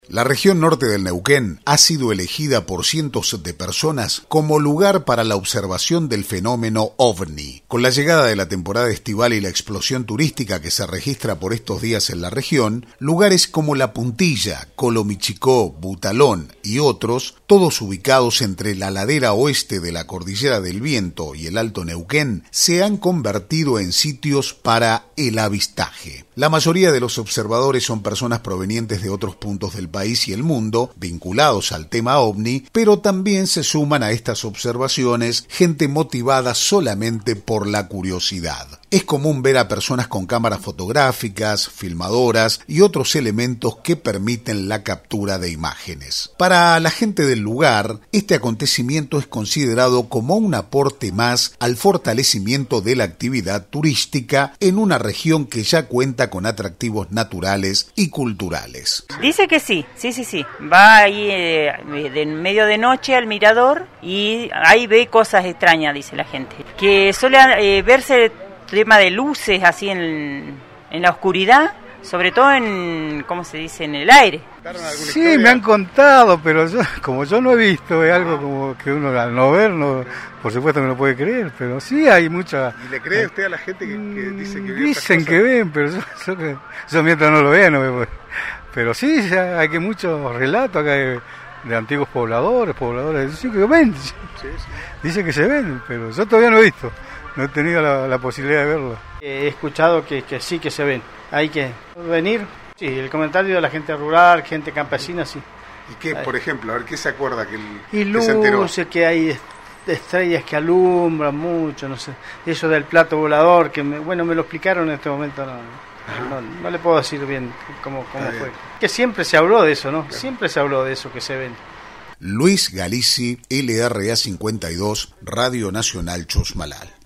La región norte del Neuquén ha sido elegida por cientos de personas como lugar para la observación del fenómeno OVNI. Con la llegada de la temporada estival y la explosión turística que se registra por estos días en la región, lugares como La Puntilla, Colomichicó, Butalón y otros, todos ubicados entre la ladera oeste de la Cordillera del Viento y el Alto Neuquén, se han convertido en sitios para el avistaje. La mayoría de los observadores son personas provenientes de otros puntos del país y el mundo, vinculados al tema OVNI, pero también se suman a estas observaciones gente motivada solamente por la curiosidad. Es común ver a personas con cámaras fotográficas, filmadoras y otros elementos que permiten la captura de imágenes. Para la gente del lugar, este acontecimiento es considerado como un aporte más al fortalecimiento de la actividad turística en una región que ya cuenta con atractivos naturales y culturales. Dice que sí. Va ahí en medio de noche al mirador y ahí ve cosas extrañas, dice la gente. Que suele verse tema de luces así en la oscuridad, sobre todo en, ¿cómo se dice?, en el aire. Sí, me han contado, pero como yo no he visto, es algo como que uno al no ver, por supuesto que no puede creer, pero sí hay mucha... ¿Y le cree usted a la gente que dice que ve? Dicen que ven, pero yo mientras no lo vea no veo. Pero sí, hay que muchos relatos acá de antiguos pobladores, dicen que ven, dicen que se ven, pero yo todavía no he visto, no he tenido la posibilidad de verlo. He escuchado que sí que se ven, hay que venir, sí, el comentario de la gente rural, gente campesina, sí. ¿Y qué, por ejemplo, a ver qué se acuerda que se enteró? Que hay estrellas que alumbran mucho, no sé, eso del plato volador, que me lo explicaron en este momento, no le puedo decir bien cómo fue. Que siempre se habló de eso, ¿no? Claro. Siempre se habló de eso que se ven. Luis Galici, LRA 52, Radio Nacional Chosmalal.